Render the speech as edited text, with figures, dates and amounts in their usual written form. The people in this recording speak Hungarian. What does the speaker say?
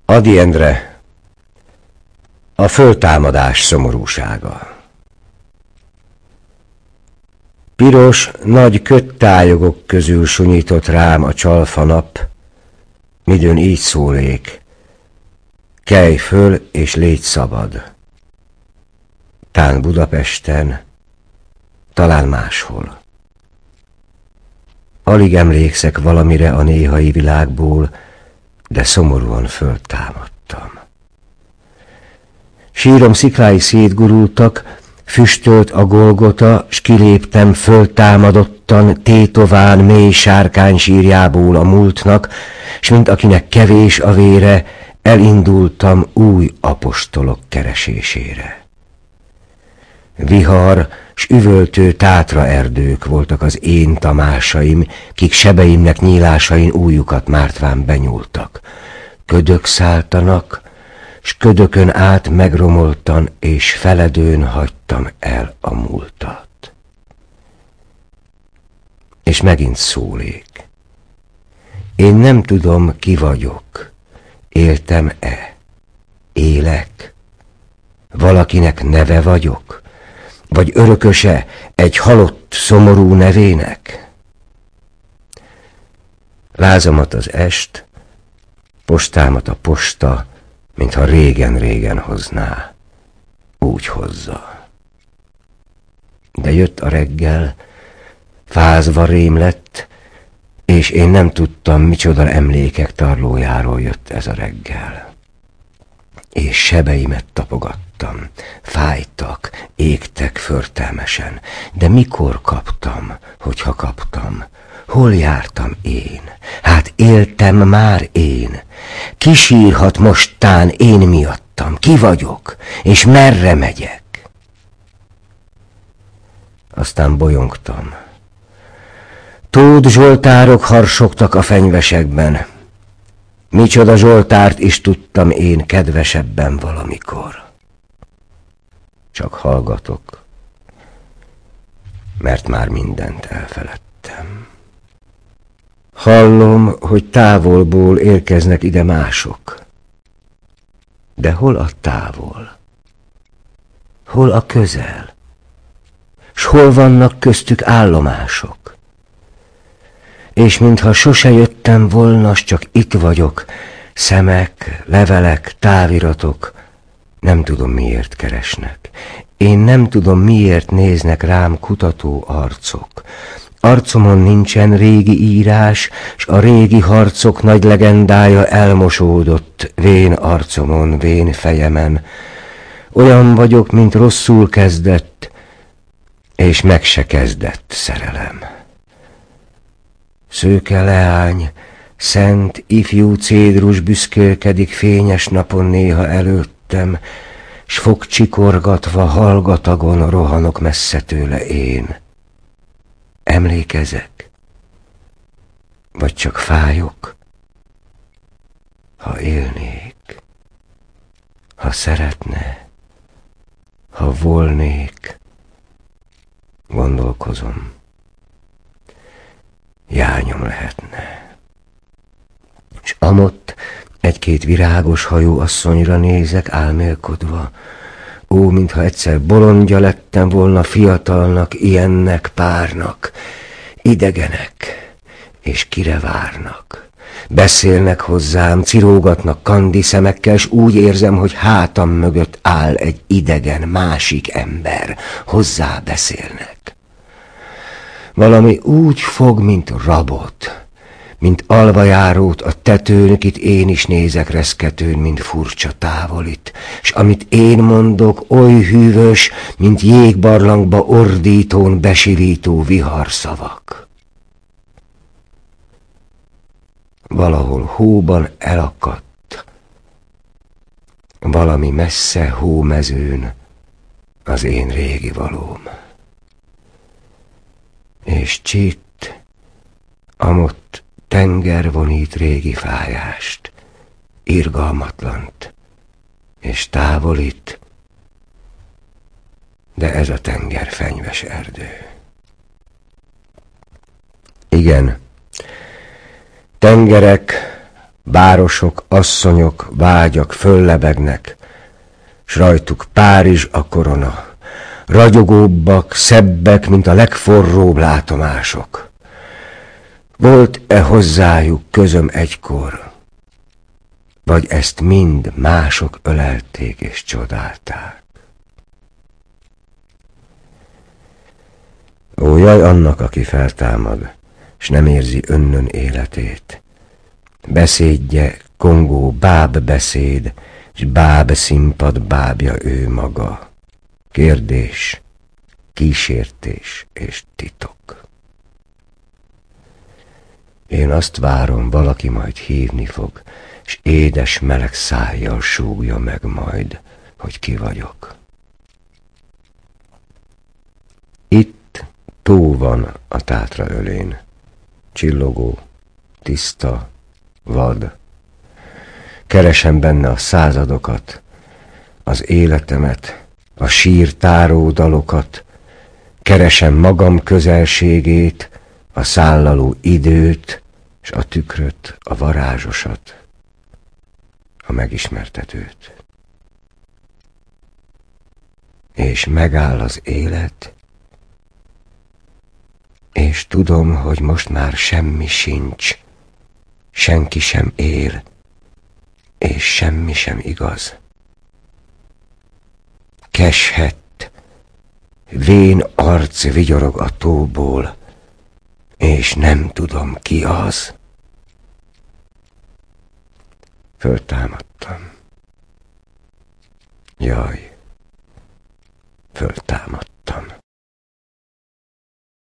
Ady Endre, a föltámadás szomorúsága. Piros, nagy köttályogok közül sunyított rám a csalfa nap, midőn így szólék: kelj föl és légy szabad. Tán Budapesten, talán máshol. Alig emlékszek valamire a néhai világból, de szomorúan föltámadtam. Sírom sziklái szétgurultak, füstölt a Golgota, s kiléptem föltámadottan, tétován mély sárkány sírjából a múltnak, s mint akinek kevés a vére, elindultam új apostolok keresésére. Vihar s üvöltő tátraerdők voltak az én Tamásaim, kik sebeimnek nyílásain újukat mártván benyúltak. Ködök szálltanak, s ködökön át megromoltan, és feledőn hagytam el a múltat. És megint szólék: én nem tudom, ki vagyok, éltem-e, élek, valakinek neve vagyok, vagy örököse egy halott, szomorú nevének? Lázamat az est, postámat a posta, mintha régen-régen hozná, úgy hozza. De jött a reggel, fázva rém lett, és én nem tudtam, micsoda emlékek tarlójáról jött ez a reggel. És sebeimet tapogattam, fájtak, égtek förtelmesen, de mikor kaptam, hogyha kaptam? Hol jártam én? Hát éltem már én. Ki sírhat mostán én miattam? Ki vagyok? És merre megyek? Aztán bolyongtam. Tóth zsoltárok harsogtak a fenyvesekben. Micsoda zsoltárt is tudtam én kedvesebben valamikor. Csak hallgatok, mert már mindent elfeledtem. Hallom, hogy távolból érkeznek ide mások. De hol a távol? Hol a közel? S hol vannak köztük állomások? És mintha sose jöttem volna, s csak itt vagyok, szemek, levelek, táviratok, nem tudom, miért keresnek. Én nem tudom, miért néznek rám kutató arcok. Arcomon nincsen régi írás, s a régi harcok nagy legendája elmosódott vén arcomon, vén fejemen. Olyan vagyok, mint rosszul kezdett, és meg se kezdett szerelem. Szőke leány, szent, ifjú cédrus büszkélkedik fényes napon néha előttem, s fogcsikorgatva hallgatagon rohanok messze tőle én. Emlékezek? Vagy csak fájok? Ha élnék, ha szeretne, ha volnék, gondolkozom, jányom lehetne. S amott egy-két virágos hajú asszonyra nézek álmélkodva. Ó, mintha egyszer bolondja lettem volna fiatalnak, ilyennek, párnak. Idegenek, és kire várnak. Beszélnek hozzám, cirógatnak kandi szemekkel, s úgy érzem, hogy hátam mögött áll egy idegen, másik ember. Hozzá beszélnek. Valami úgy fog, mint rabot, mint alvajárót a tetőn, kit én is nézek reszketőn, mint furcsa távolit, s amit én mondok, oly hűvös, mint jégbarlangba ordítón besivító viharszavak. Valahol hóban elakadt, valami messze hómezőn az én régi valóm. És csitt, amott tenger vonít régi fájást, irgalmatlant és távolít, de ez a tenger fenyves erdő. Igen, tengerek, Városok, asszonyok, vágyak föllebegnek, s rajtuk Párizs a korona. Ragyogóbbak, szebbek, mint a legforróbb látomások. Volt-e hozzájuk közöm egykor? Vagy ezt mind mások ölelték és csodálták? Ó, jaj annak, aki feltámad, s nem érzi önnön életét. Beszédje kongó báb beszéd, s báb színpad bábja ő maga. Kérdés, kísértés és titok. Én azt várom, valaki majd hívni fog, s édes meleg szájjal súgja meg majd, hogy ki vagyok. Itt tó van a Tátra ölén, csillogó, tiszta, vad. Keresem benne a századokat, az életemet, a sírtáró dalokat, keresem magam közelségét, a szállaló időt, s a tükröt, a varázsosat, a megismertetőt. És megáll az élet, és tudom, hogy most már semmi sincs, senki sem él, és semmi sem igaz. Keshett, vén arc vigyorog a tóból, és nem tudom, ki az. Föltámadtam. Jaj, föltámadtam.